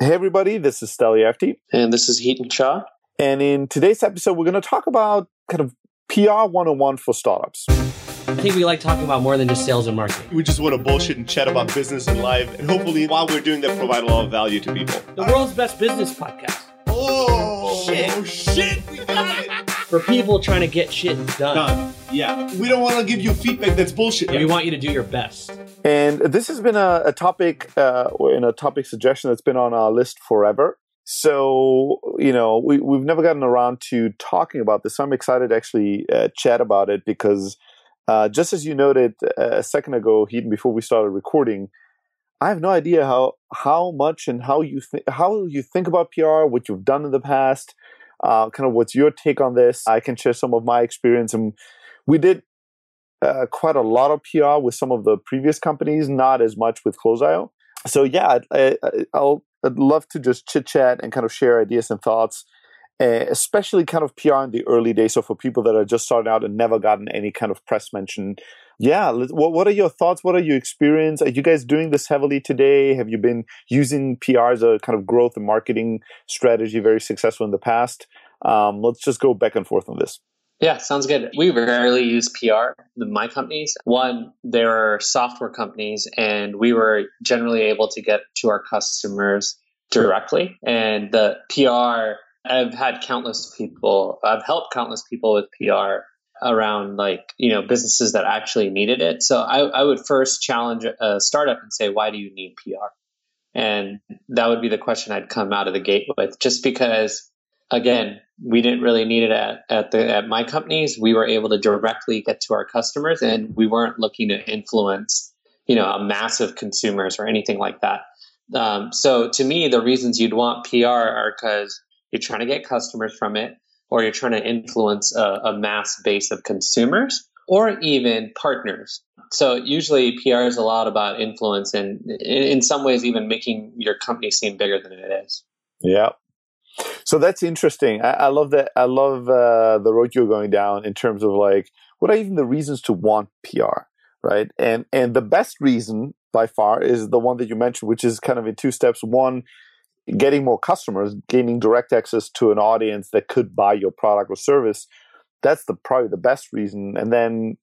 Hey everybody, this is Steliafti. And this is Heaton Shah. And in today's episode, we're going to talk about kind of PR 101 for startups. I think we like talking about more than just sales and marketing. We just want to bullshit and chat about business and life. And hopefully, while we're doing that, provide a lot of value to people. The world's best business podcast. Oh, shit. We got it. For people trying to get shit done. Yeah. We don't want to give you feedback that's bullshit. We want you to do your best. And this has been a topic, in a topic suggestion that's been on our list forever. So, we've never gotten around to talking about this. So I'm excited to actually chat about it because just as you noted a second ago, Heaton, before we started recording, I have no idea how much and how you think about PR, what you've done in the past, kind of what's your take on this. I can share some of my experience. And we did quite a lot of PR with some of the previous companies, not as much with Close.io. So yeah, I'd love to just chit chat and kind of share ideas and thoughts, especially kind of PR in the early days. So for people that are just starting out and never gotten any kind of press mention. Yeah, what are your thoughts? What are your experience? Are you guys doing this heavily today? Have you been using PR as a kind of growth and marketing strategy, very successful in the past? Let's just go back and forth on this. Yeah, sounds good. We rarely use PR in my companies. One, there are software companies, and we were generally able to get to our customers directly. And the PR, I've helped countless people with PR around businesses that actually needed it. So I would first challenge a startup and say, why do you need PR? And that would be the question I'd come out of the gate with, just because, again, we didn't really need it at my companies. We were able to directly get to our customers, and we weren't looking to influence, a massive consumers or anything like that. So to me, the reasons you'd want PR are because you're trying to get customers from it, or you're trying to influence a mass base of consumers, or even partners. So usually PR is a lot about influence, and in some ways even making your company seem bigger than it is. Yeah. So that's interesting. I love that. I love the road you're going down in terms of what are even the reasons to want PR, right? And the best reason by far is the one that you mentioned, which is kind of in two steps. One, getting more customers, gaining direct access to an audience that could buy your product or service. That's probably the best reason. And then,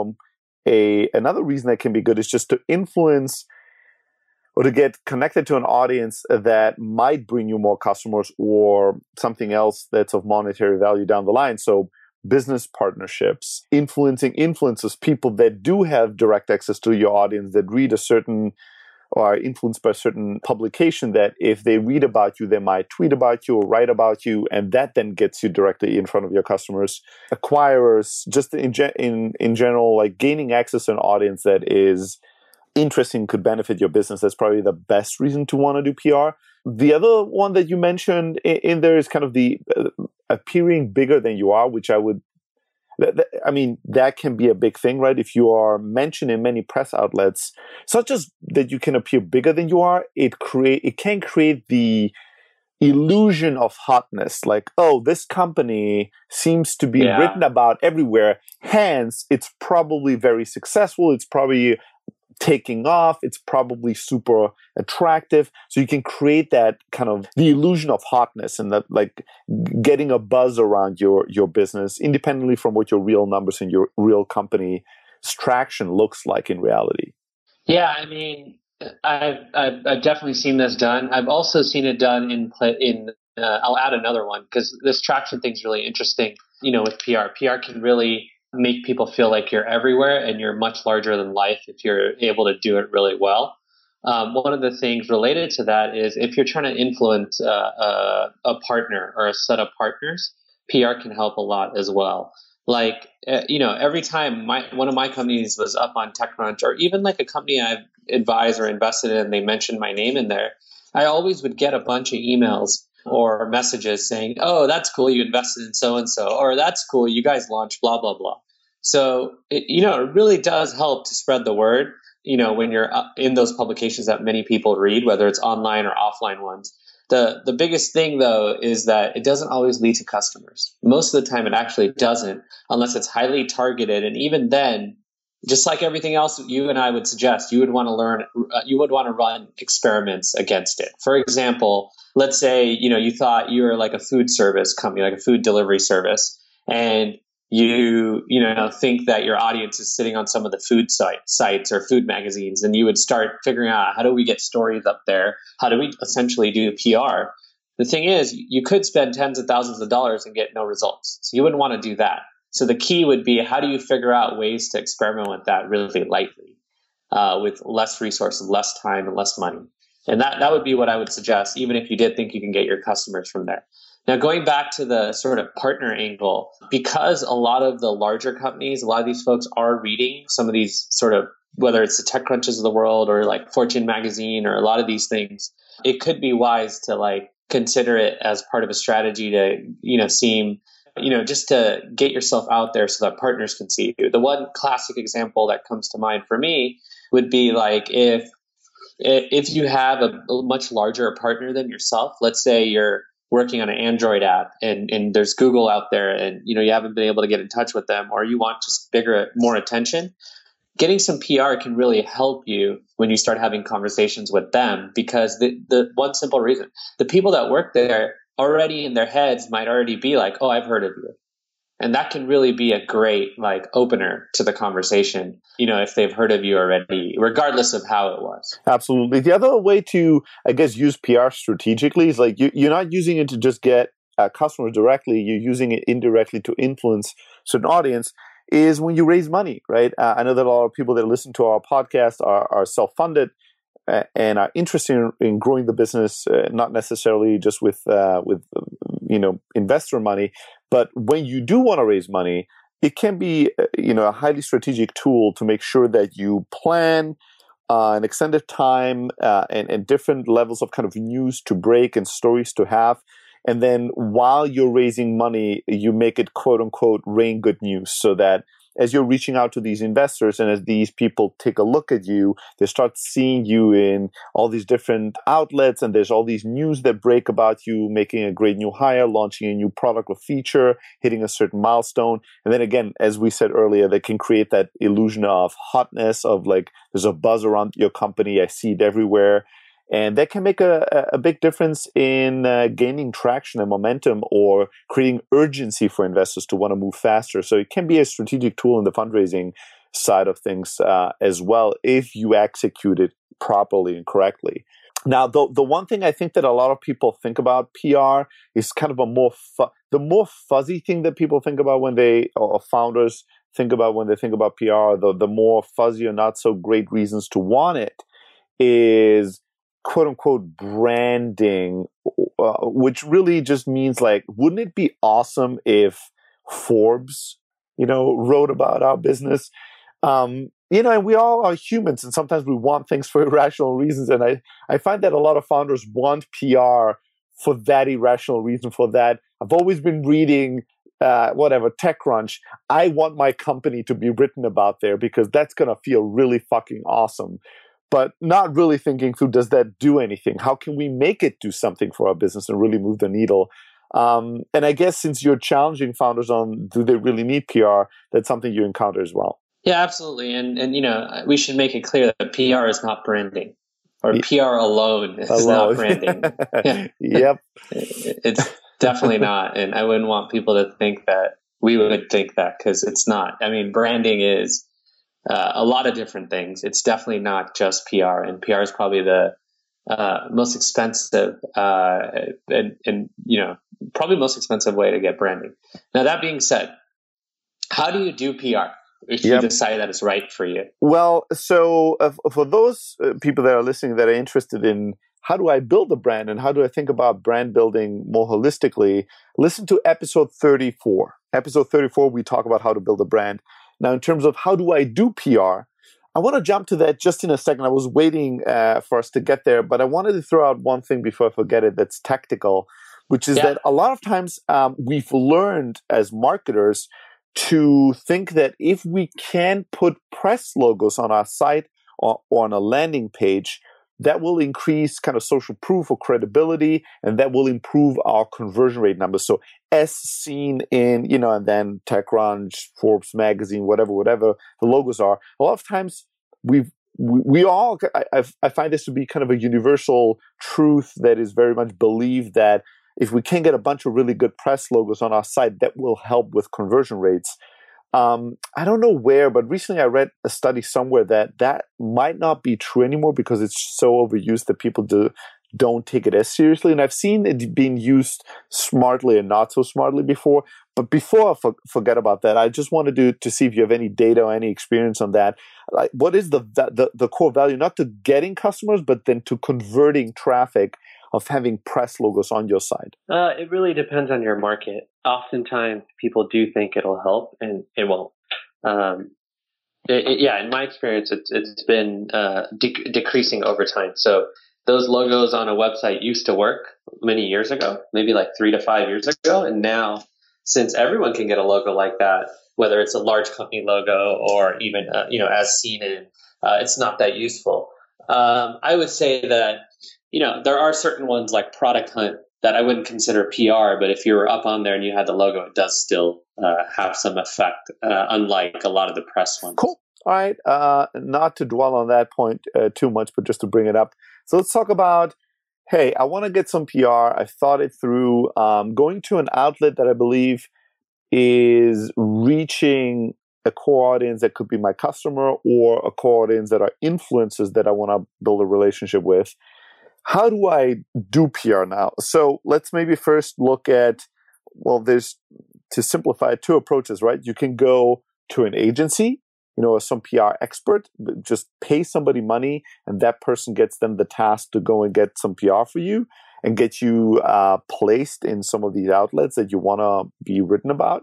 another reason that can be good is just to influence or to get connected to an audience that might bring you more customers or something else that's of monetary value down the line. So business partnerships, influencing influencers, people that do have direct access to your audience, that read a certain or are influenced by a certain publication, that if they read about you, they might tweet about you or write about you, and that then gets you directly in front of your customers. Acquirers, just in general, gaining access to an audience that is interesting, could benefit your business. That's probably the best reason to want to do PR. The other one that you mentioned in there is kind of the appearing bigger than you are, which that can be a big thing, right? If you are mentioned in many press outlets, it's not just that you can appear bigger than you are, it can create the illusion of hotness, this company seems to be written about everywhere, hence it's probably very successful, it's probably taking off, it's probably super attractive. So you can create that kind of the illusion of hotness and that getting a buzz around your business independently from what your real numbers and your real company's traction looks like in reality. Yeah, I've definitely seen this done. I've also seen it done in I'll add another one because this traction thing's really interesting. With PR. PR can really make people feel like you're everywhere and you're much larger than life if you're able to do it really well. One of the things related to that is if you're trying to influence a partner or a set of partners, PR can help a lot as well. Every time one of my companies was up on TechCrunch, or even a company I've advised or invested in, they mentioned my name in there, I always would get a bunch of emails or messages saying, oh, that's cool, you invested in so-and-so, or that's cool, you guys launched blah, blah, blah. So, it really does help to spread the word, when you're in those publications that many people read, whether it's online or offline ones. The biggest thing, though, is that it doesn't always lead to customers. Most of the time, it actually doesn't, unless it's highly targeted. And even then, just like everything else you and I would suggest, you would want to learn, you would want to run experiments against it. For example, let's say, you thought you were like a food service company, like a food delivery service, and you think that your audience is sitting on some of the food sites or food magazines, and you would start figuring out, how do we get stories up there? How do we essentially do PR? The thing is, you could spend tens of thousands of dollars and get no results. So you wouldn't want to do that. So the key would be, how do you figure out ways to experiment with that really lightly, with less resources, less time, and less money? And that would be what I would suggest, even if you did think you can get your customers from there. Now, going back to the sort of partner angle, because a lot of the larger companies, a lot of these folks are reading some of these sort of, whether it's the TechCrunches of the world or like Fortune magazine or a lot of these things, it could be wise to like consider it as part of a strategy to, seem, just to get yourself out there so that partners can see you. The one classic example that comes to mind for me would be like if you have a much larger partner than yourself, let's say you're working on an Android app and there's Google out there and you haven't been able to get in touch with them, or you want just more attention, getting some PR can really help you when you start having conversations with them, because the one simple reason, the people that work there already in their heads might already be like, oh, I've heard of you. And that can really be a great like opener to the conversation, if they've heard of you already, regardless of how it was. Absolutely. The other way to, I guess, use PR strategically is like you're not using it to just get customers directly. You're using it indirectly to influence certain audience, is when you raise money, right? I know that a lot of people that listen to our podcast are self-funded and are interested in growing the business, not necessarily just with investor money. But when you do want to raise money, it can be a highly strategic tool to make sure that you plan an extended time and different levels of kind of news to break and stories to have. And then while you're raising money, you make it quote unquote rain good news, so that as you're reaching out to these investors and as these people take a look at you, they start seeing you in all these different outlets, and there's all these news that break about you making a great new hire, launching a new product or feature, hitting a certain milestone. And then again, as we said earlier, they can create that illusion of hotness, of like there's a buzz around your company. I see it everywhere. And that can make a big difference in gaining traction and momentum, or creating urgency for investors to want to move faster. So it can be a strategic tool in the fundraising side of things as well, if you execute it properly and correctly. Now, the one thing I think that a lot of people think about PR is kind of the more fuzzy thing that people think about or founders think about when they think about PR, the more fuzzy or not so great reasons to want it, is quote unquote branding, which really just means like, wouldn't it be awesome if Forbes, wrote about our business? And we all are humans, and sometimes we want things for irrational reasons. And I find that a lot of founders want PR for that irrational reason, for that. I've always been reading TechCrunch. I want my company to be written about there because that's going to feel really fucking awesome. But not really thinking through, does that do anything? How can we make it do something for our business and really move the needle? And I guess since you're challenging founders on, do they really need PR, that's something you encounter as well. Yeah, absolutely. And we should make it clear that PR is not branding, or PR alone is not branding. Yeah. Yep. It's definitely not. And I wouldn't want people to think that we would think that, because it's not. I mean, branding is a lot of different things. It's definitely not just PR, and PR is probably the most expensive and probably most expensive way to get branding. Now, that being said, how do you do PR if you decide that it's right for you? Well, so for those people that are listening that are interested in how do I build a brand and how do I think about brand building more holistically, listen to episode 34. Episode 34, we talk about how to build a brand. Now, in terms of how do I do PR, I want to jump to that just in a second. I was waiting for us to get there, but I wanted to throw out one thing before I forget it that's tactical, which is that a lot of times we've learned as marketers to think that if we can put press logos on our site or on a landing page, that will increase kind of social proof or credibility, and that will improve our conversion rate numbers. So as seen in, and then TechCrunch, Forbes magazine, whatever the logos are, a lot of times I find this to be kind of a universal truth that is very much believed, that if we can get a bunch of really good press logos on our site, that will help with conversion rates. I don't know where, but recently I read a study somewhere that might not be true anymore because it's so overused that people don't take it as seriously. And I've seen it being used smartly and not so smartly before. But before I forget about that, I just wanted to see if you have any data or any experience on that. Like, what is the core value, not to getting customers, but then to converting traffic of having press logos on your site? It really depends on your market. Oftentimes, people do think it'll help, and it won't. In my experience, it's been decreasing over time. So those logos on a website used to work many years ago, maybe like 3 to 5 years ago, and now, since everyone can get a logo like that, whether it's a large company logo or even as seen in, it's not that useful. I would say that there are certain ones like Product Hunt that I wouldn't consider PR, but if you were up on there and you had the logo, it does still have some effect, unlike a lot of the press ones. Cool. All right. Not to dwell on that point too much, but just to bring it up. So let's talk about, hey, I want to get some PR. I've thought it through. Going to an outlet that I believe is reaching a core audience that could be my customer, or a core audience that are influencers that I want to build a relationship with. How do I do PR now? So let's maybe first look at, there's, to simplify it, 2 approaches, right? You can go to an agency, or some PR expert, just pay somebody money, and that person gets them the task to go and get some PR for you and get you placed in some of these outlets that you want to be written about.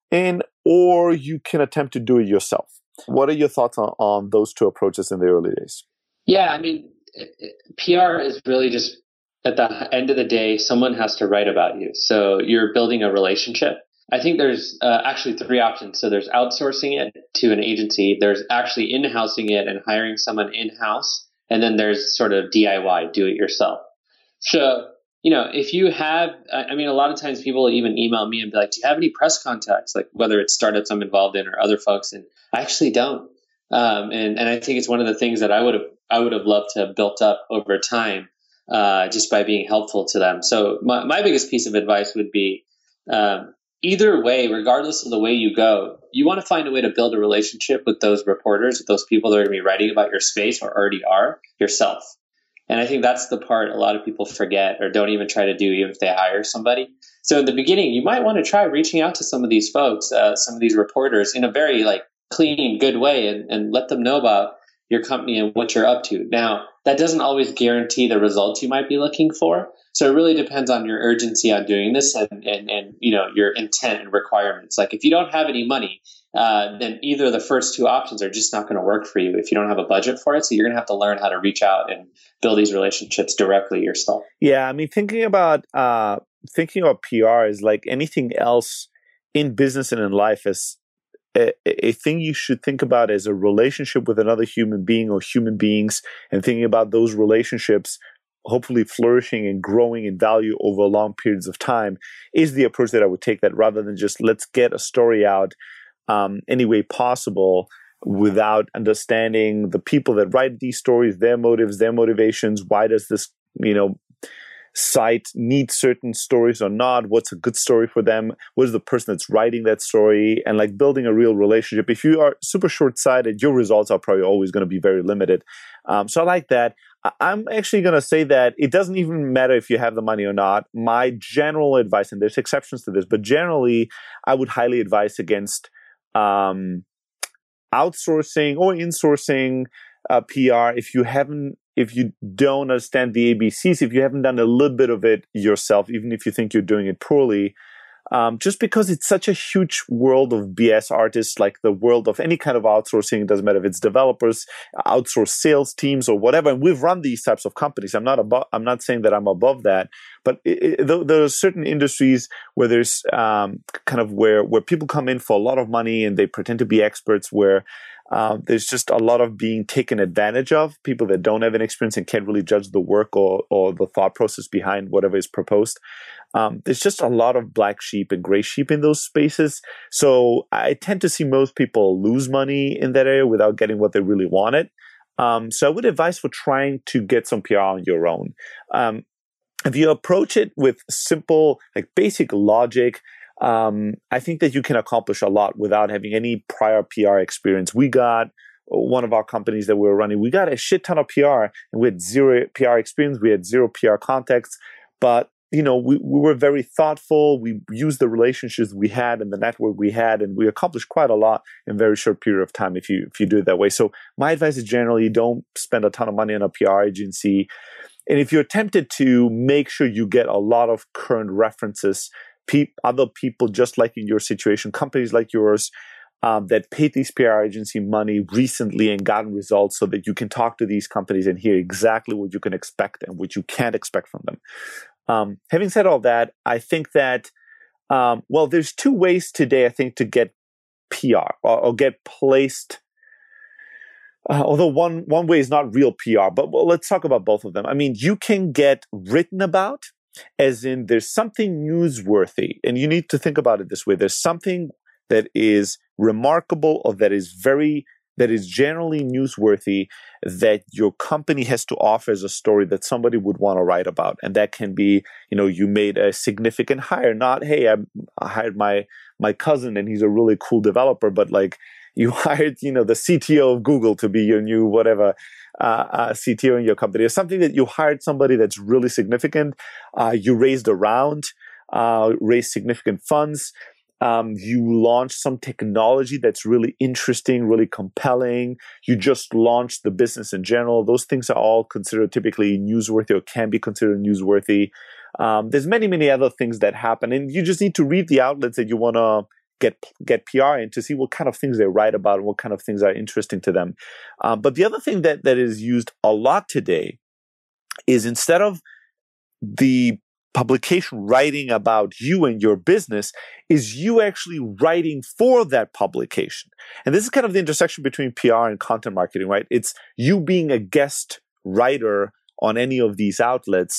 Or you can attempt to do it yourself. What are your thoughts on those 2 approaches in the early days? Yeah, I mean, PR is really just, at the end of the day, someone has to write about you. So you're building a relationship. I think there's actually 3 options. So there's outsourcing it to an agency. There's actually in-housing it and hiring someone in-house. And then there's sort of DIY, do it yourself. So, if you have, a lot of times people even email me and be like, do you have any press contacts? Like whether it's startups I'm involved in or other folks. And I actually don't. And I think it's one of the things that I would have loved to have built up over time, just by being helpful to them. So my biggest piece of advice would be, either way, regardless of the way you go, you want to find a way to build a relationship with those reporters, with those people that are going to be writing about your space or already are, yourself. And I think that's the part a lot of people forget or don't even try to do, even if they hire somebody. So in the beginning, you might want to try reaching out to some of these folks, some of these reporters, in a very clean, good way, and let them know about your company and what you're up to. Now, that doesn't always guarantee the results you might be looking for. So it really depends on your urgency on doing this and your intent and requirements. Like if you don't have any money, then either of the first 2 options are just not going to work for you if you don't have a budget for it. So you're going to have to learn how to reach out and build these relationships directly yourself. Yeah, thinking about PR is like anything else in business and in life, as a thing you should think about as a relationship with another human being or human beings, and thinking about those relationships hopefully flourishing and growing in value over long periods of time is the approach that I would take, that rather than just let's get a story out any way possible without understanding the people that write these stories, their motives, their motivations. Why does this, site need certain stories or not? What's a good story for them? What is the person that's writing that story? And building a real relationship. If you are super short-sighted, your results are probably always going to be very limited. So I like that. I'm actually going to say that it doesn't even matter if you have the money or not. My general advice, and there's exceptions to this, but generally I would highly advise against outsourcing or insourcing PR if you don't understand the ABCs, if you haven't done a little bit of it yourself, even if you think you're doing it poorly. Just because it's such a huge world of BS artists, like the world of any kind of outsourcing. It doesn't matter if it's developers, outsourced sales teams, or whatever. And we've run these types of companies. I'm not saying that I'm above that, but there are certain industries where there's kind of where people come in for a lot of money and they pretend to be experts. Where There's just a lot of being taken advantage of, people that don't have an experience and can't really judge the work or the thought process behind whatever is proposed. There's just a lot of black sheep and gray sheep in those spaces. So I tend to see most people lose money in that area without getting what they really wanted. So I would advise for trying to get some PR on your own. If you approach it with simple, like basic logic, I think that you can accomplish a lot without having any prior PR experience. We got one of our companies that we were running, we got a shit ton of PR and we had zero PR experience. We had zero PR context, but we were very thoughtful. We used the relationships we had and the network we had, and we accomplished quite a lot in a very short period of time if you do it that way. So my advice is generally don't spend a ton of money on a PR agency. And if you're tempted to, make sure you get a lot of current references, other people just like in your situation, companies like yours, that paid these PR agency money recently and gotten results so that you can talk to these companies and hear exactly what you can expect and what you can't expect from them. Having said all that, I think that, there's two ways today, I think, to get PR or get placed. Although one way is not real PR, but let's talk about both of them. I mean, you can get written about, as in there's something newsworthy, and you need to think about it this way. There's something that is remarkable or that is generally newsworthy that your company has to offer as a story that somebody would want to write about. And that can be, you made a significant hire, not, hey, I hired my cousin and he's a really cool developer, but like you hired, the CTO of Google to be your new whatever CTO in your company, or something that you hired somebody that's really significant. You raised a round, raised significant funds. You launched some technology that's really interesting, really compelling. You just launched the business in general. Those things are all considered typically newsworthy or can be considered newsworthy. There's many, many other things that happen, and you just need to read the outlets that you want to get PR in to see what kind of things they write about and what kind of things are interesting to them. But the other thing that is used a lot today is, instead of the publication writing about you and your business, is you actually writing for that publication. And this is kind of the intersection between PR and content marketing, right? It's you being a guest writer on any of these outlets